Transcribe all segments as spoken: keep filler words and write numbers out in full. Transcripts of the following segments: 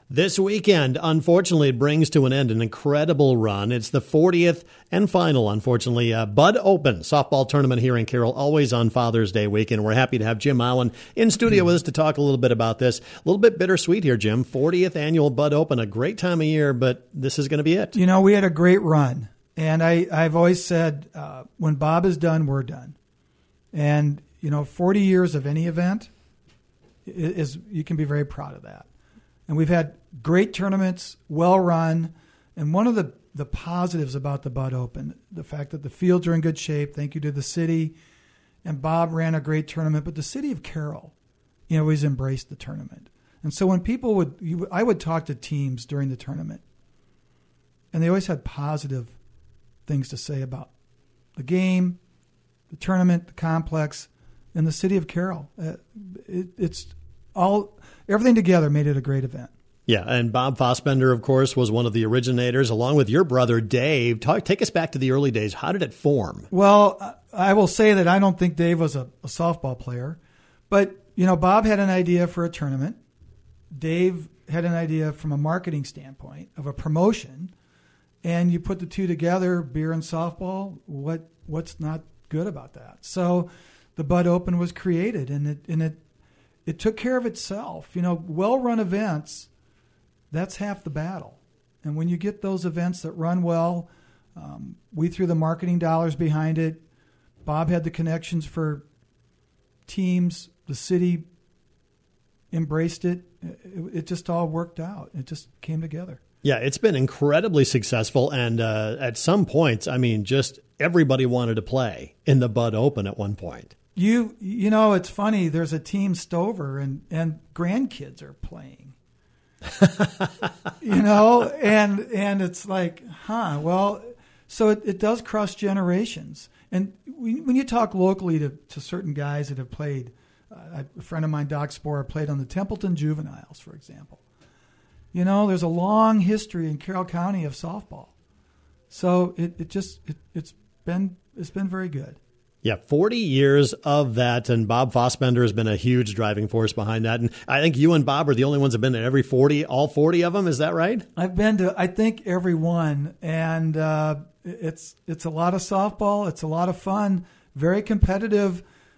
This weekend, unfortunately, it brings to an end an incredible run. It's the fortieth and final, unfortunately, uh, Bud Open softball tournament here in Carroll, always on Father's Day weekend. We're happy to have Jim Allen in studio with us to talk a little bit about this. A little bit bittersweet here, Jim. fortieth annual Bud Open, a great time of year, but this is going to be it. You know, we had a great run, and I, I've always said uh, when Bob is done, we're done. And, you know, forty years of any event, is you can be very proud of that. And we've had great tournaments, well run. And one of the, the positives about the Bud Open, the fact that the fields are in good shape, thank you to the city. And Bob ran a great tournament, but the city of Carroll, you know, always embraced the tournament. And so when people would, you, I would talk to teams during the tournament, and they always had positive things to say about the game, the tournament, the complex, and the city of Carroll. Uh, it, it's all... Everything together made it a great event. Yeah, and Bob Fossbender, of course, was one of the originators, along with your brother, Dave. Talk, take us back to the early days. How did it form? Well, I will say that I don't think Dave was a, a softball player. But, you know, Bob had an idea for a tournament. Dave had an idea from a marketing standpoint of a promotion. And you put the two together, beer and softball, what what's not good about that? So the Bud Open was created, and it and it It took care of itself. You know, well-run events, that's half the battle. And when you get those events that run well, um, we threw the marketing dollars behind it. Bob had the connections for teams. The city embraced it. It, it just all worked out. It just came together. Yeah, it's been incredibly successful. And uh, at some points, I mean, just everybody wanted to play in the Bud Open at one point. You you know, it's funny. There's a team Stover, and, and grandkids are playing. you know, and and it's like, huh? Well, so it, it does cross generations. And when you talk locally to, to certain guys that have played, uh, a friend of mine, Doc Sporer, played on the Templeton Juveniles, for example. You know, there's a long history in Carroll County of softball. So it, it just it, it's been it's been very good. Yeah, forty years of that, and Bob Fossbender has been a huge driving force behind that. And I think you and Bob are the only ones who have been at every forty, all forty of them. Is that right? I've been to, I think, every one, and uh, it's it's a lot of softball. It's a lot of fun, very competitive.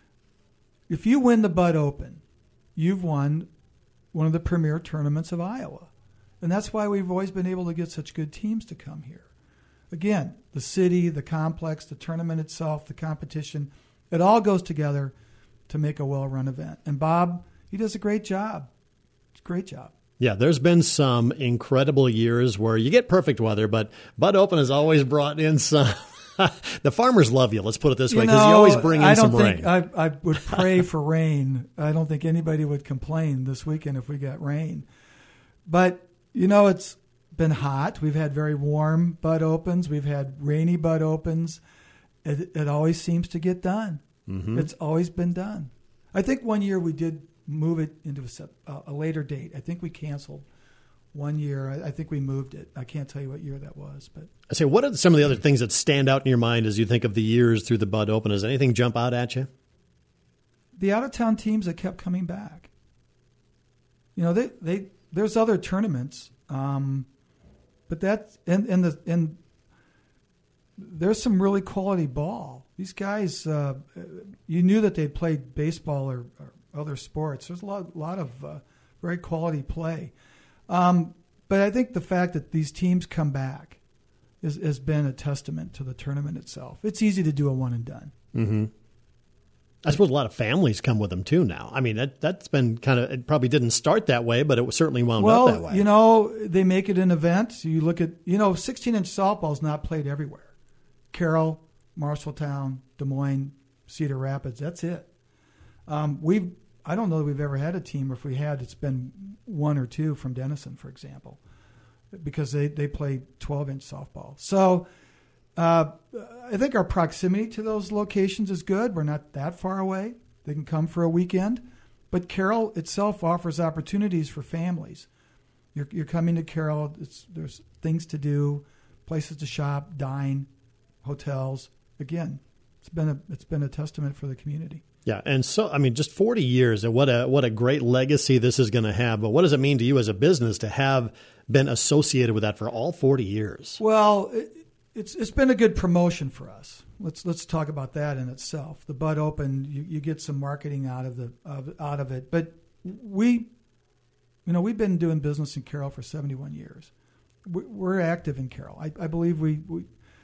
If you win the Bud Open, you've won one of the premier tournaments of Iowa, and that's why we've always been able to get such good teams to come here. Again, the city, the complex, the tournament itself, the competition, it all goes together to make a well-run event. And Bob, he does a great job. It's a great job. Yeah, there's been some incredible years where you get perfect weather, but Bud Open has always brought in some. The farmers love you, let's put it this way, because you, you always bring in I don't some think rain. I, I would pray for rain. I don't think anybody would complain this weekend if we got rain. But, you know, it's been hot. We've had very warm Bud Opens. We've had rainy Bud Opens. It, it always seems to get done. Mm-hmm. It's always been done. I think one year we did move it into a, a later date. I think we canceled one year. I, I think we moved it. I can't tell you what year that was. But I say, what are some of the other things that stand out in your mind as you think of the years through the Bud Open? Does anything jump out at you? The out-of-town teams that kept coming back. You know, they, they there's other tournaments. Um, But that's and and the and there's some really quality ball. These guys, uh, you knew that they played baseball or, or other sports. There's a lot, lot of uh, very quality play. Um, but I think the fact that these teams come back is, has been a testament to the tournament itself. It's easy to do a one and done. Mm-hmm. I suppose a lot of families come with them too now. I mean, that, that's been kind of, it probably didn't start that way, but it certainly wound well, up that way. Well, you know, they make it an event. You look at, you know, sixteen-inch softball is not played everywhere. Carroll, Marshalltown, Des Moines, Cedar Rapids, that's it. Um, we've, I don't know that we've ever had a team, or if we had, it's been one or two from Denison, for example, because they, they play twelve-inch softball. So uh, I think our proximity to those locations is good. We're not that far away. They can come for a weekend. But Carroll itself offers opportunities for families. You're, you're coming to Carroll. It's, there's things to do, places to shop, dine, hotels. Again, it's been a it's been a testament for the community. Yeah, and so, I mean, just forty years, and what a what a great legacy this is going to have. But what does it mean to you as a business to have been associated with that for all forty years? Well, it, it's it's been a good promotion for us. Let's let's talk about that in itself. The Bud Open, you, you get some marketing out of the of, out of it, but we, you know, we've been doing business in Carroll for seventy-one years. We're active in Carroll. I, I believe we, we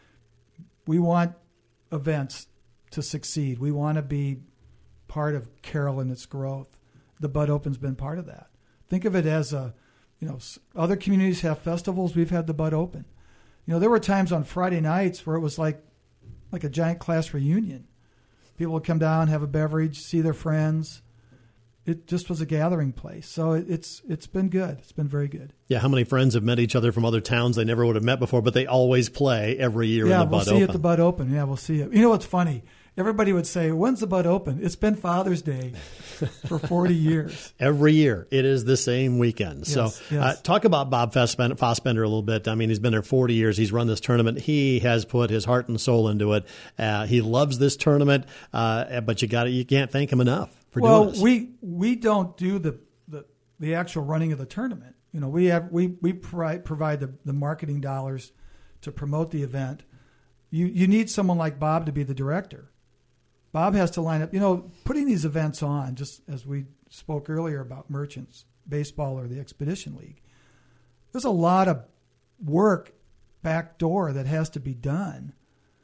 we want events to succeed. We want to be part of Carroll and its growth. The Bud Open's been part of that. Think of it as a, you know, other communities have festivals. We've had the Bud Open. You know, there were times on Friday nights where it was like, like a giant class reunion. People would come down, have a beverage, see their friends. It just was a gathering place. So it, it's it's been good. It's been very good. Yeah, how many friends have met each other from other towns they never would have met before, but they always play every year yeah, in the we'll Bud see Open? you at the Bud Open. Yeah, we'll see you. You know what's funny? Everybody would say, when's the Bud Open? It's been Father's Day for forty years. Every year. It is the same weekend. Yes, so yes. Uh, talk about Bob Fossbender, Fossbender a little bit. I mean, he's been there forty years. He's run this tournament. He has put his heart and soul into it. Uh, he loves this tournament, uh, but you got you can't thank him enough for well, doing this. we we don't do the, the, the actual running of the tournament. You know, we have we, we provide, provide the, the marketing dollars to promote the event. You you need someone like Bob to be the director. Bob has to line up, you know, putting these events on, just as we spoke earlier about Merchants Baseball or the Expedition League. There's a lot of work back door that has to be done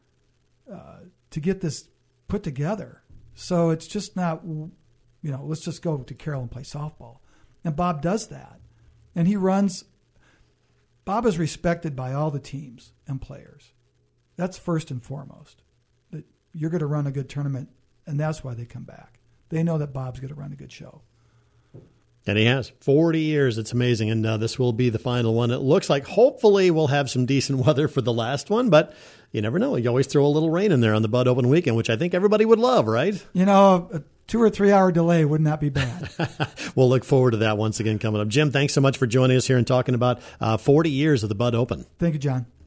uh, to get this put together. So it's just not, you know, let's just go to Carroll and play softball. And Bob does that. And he runs, Bob is respected by all the teams and players. That's first and foremost. You're going to run a good tournament, and that's why they come back. They know that Bob's going to run a good show. And he has. forty years. It's amazing. And uh, this will be the final one. It looks like hopefully we'll have some decent weather for the last one, but you never know. You always throw a little rain in there on the Bud Open weekend, which I think everybody would love, right? You know, a two or three hour delay would not be bad. We'll look forward to that once again coming up. Jim, thanks so much for joining us here and talking about uh, forty years of the Bud Open. Thank you, John.